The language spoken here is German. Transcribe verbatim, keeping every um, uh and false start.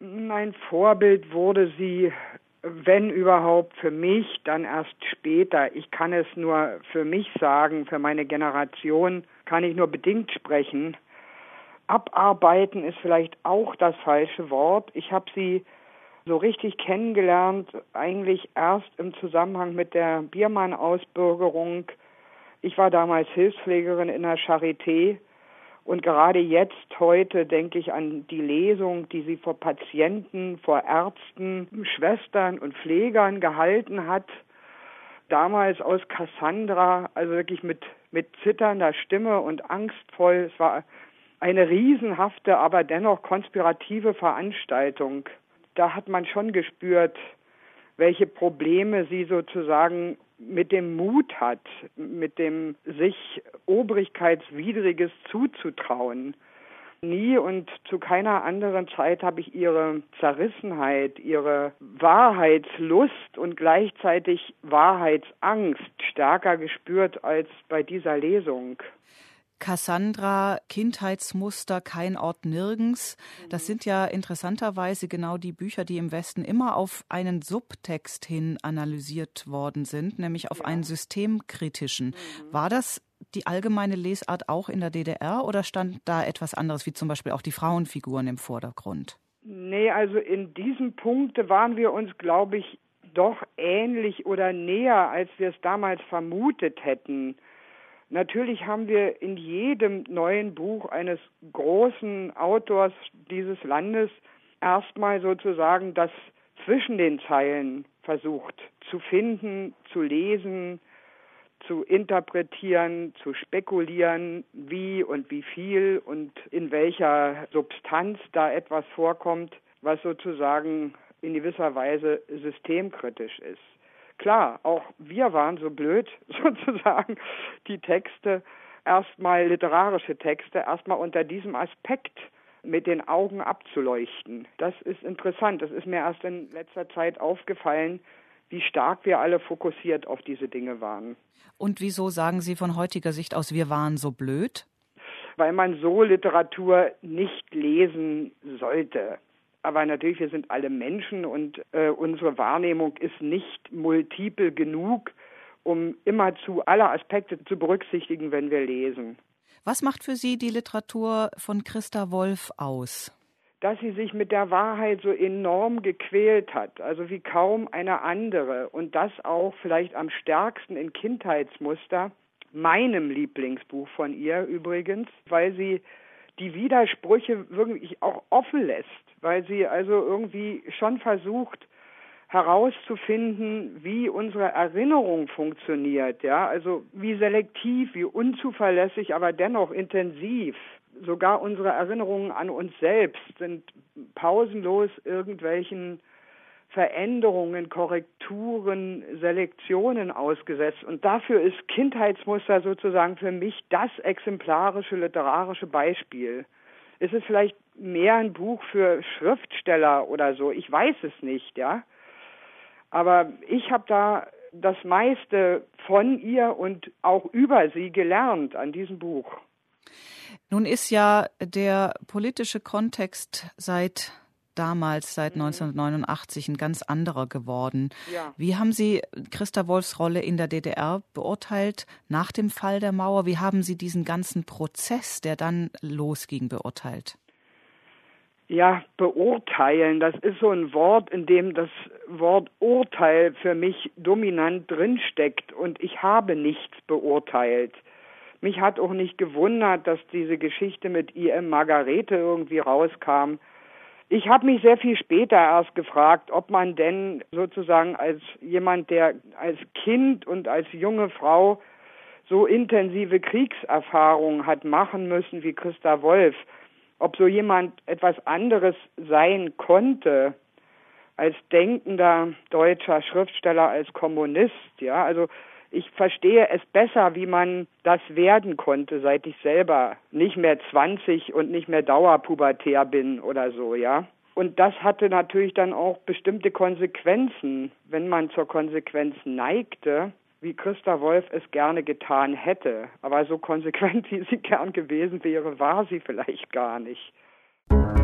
Mein Vorbild wurde sie, wenn überhaupt, für mich, dann erst später. Ich kann es nur für mich sagen, für meine Generation kann ich nur bedingt sprechen. Abarbeiten ist vielleicht auch das falsche Wort. Ich habe sie so richtig kennengelernt, eigentlich erst im Zusammenhang mit der Biermann-Ausbürgerung. Ich war damals Hilfspflegerin in der Charité und gerade jetzt, heute, denke ich an die Lesung, die sie vor Patienten, vor Ärzten, Schwestern und Pflegern gehalten hat. Damals aus Cassandra, also wirklich mit, mit zitternder Stimme und angstvoll. Es war eine riesenhafte, aber dennoch konspirative Veranstaltung. Da hat man schon gespürt, welche Probleme sie sozusagen mit dem Mut hat, mit dem sich Obrigkeitswidriges zuzutrauen. Nie und zu keiner anderen Zeit habe ich ihre Zerrissenheit, ihre Wahrheitslust und gleichzeitig Wahrheitsangst stärker gespürt als bei dieser Lesung. Cassandra, Kindheitsmuster, kein Ort nirgends. Das sind ja interessanterweise genau die Bücher, die im Westen immer auf einen Subtext hin analysiert worden sind, nämlich auf ja. einen systemkritischen. Mhm. War das die allgemeine Lesart auch in der D D R oder stand da etwas anderes, wie zum Beispiel auch die Frauenfiguren im Vordergrund? Nee, also in diesem Punkt waren wir uns, glaube ich, doch ähnlich oder näher, als wir es damals vermutet hätten. Natürlich haben wir in jedem neuen Buch eines großen Autors dieses Landes erstmal sozusagen das zwischen den Zeilen versucht zu finden, zu lesen, zu interpretieren, zu spekulieren, wie und wie viel und in welcher Substanz da etwas vorkommt, was sozusagen in gewisser Weise systemkritisch ist. Klar, auch wir waren so blöd, sozusagen die Texte, erstmal literarische Texte, erstmal unter diesem Aspekt mit den Augen abzuleuchten. Das ist interessant. Das ist mir erst in letzter Zeit aufgefallen, wie stark wir alle fokussiert auf diese Dinge waren. Und wieso sagen Sie von heutiger Sicht aus, wir waren so blöd? Weil man so Literatur nicht lesen sollte. Aber natürlich, wir sind alle Menschen und äh, unsere Wahrnehmung ist nicht multiple genug, um immerzu alle Aspekte zu berücksichtigen, wenn wir lesen. Was macht für Sie die Literatur von Christa Wolf aus? Dass sie sich mit der Wahrheit so enorm gequält hat, also wie kaum eine andere. Und das auch vielleicht am stärksten in Kindheitsmuster, meinem Lieblingsbuch von ihr übrigens, weil sie die Widersprüche wirklich auch offen lässt, weil sie also irgendwie schon versucht herauszufinden, wie unsere Erinnerung funktioniert, ja, also wie selektiv, wie unzuverlässig, aber dennoch intensiv. Sogar unsere Erinnerungen an uns selbst sind pausenlos irgendwelchen Veränderungen, Korrekturen, Selektionen ausgesetzt. Und dafür ist Kindheitsmuster sozusagen für mich das exemplarische literarische Beispiel. Ist es vielleicht mehr ein Buch für Schriftsteller oder so? Ich weiß es nicht, ja. Aber ich habe da das meiste von ihr und auch über sie gelernt an diesem Buch. Nun ist ja der politische Kontext seit damals, seit neunzehnhundertneunundachtzig, ein ganz anderer geworden. Ja. Wie haben Sie Christa Wolfs Rolle in der D D R beurteilt nach dem Fall der Mauer? Wie haben Sie diesen ganzen Prozess, der dann losging, beurteilt? Ja, beurteilen, das ist so ein Wort, in dem das Wort Urteil für mich dominant drinsteckt und ich habe nichts beurteilt. Mich hat auch nicht gewundert, dass diese Geschichte mit I M Margarete irgendwie rauskam. Ich habe mich sehr viel später erst gefragt, ob man denn sozusagen als jemand, der als Kind und als junge Frau so intensive Kriegserfahrungen hat machen müssen wie Christa Wolf, ob so jemand etwas anderes sein konnte als denkender deutscher Schriftsteller, als Kommunist, ja, also ich verstehe es besser, wie man das werden konnte, seit ich selber nicht mehr zwanzig und nicht mehr dauerpubertär bin oder so, ja. Und das hatte natürlich dann auch bestimmte Konsequenzen, wenn man zur Konsequenz neigte, wie Christa Wolf es gerne getan hätte. Aber so konsequent, wie sie gern gewesen wäre, war sie vielleicht gar nicht.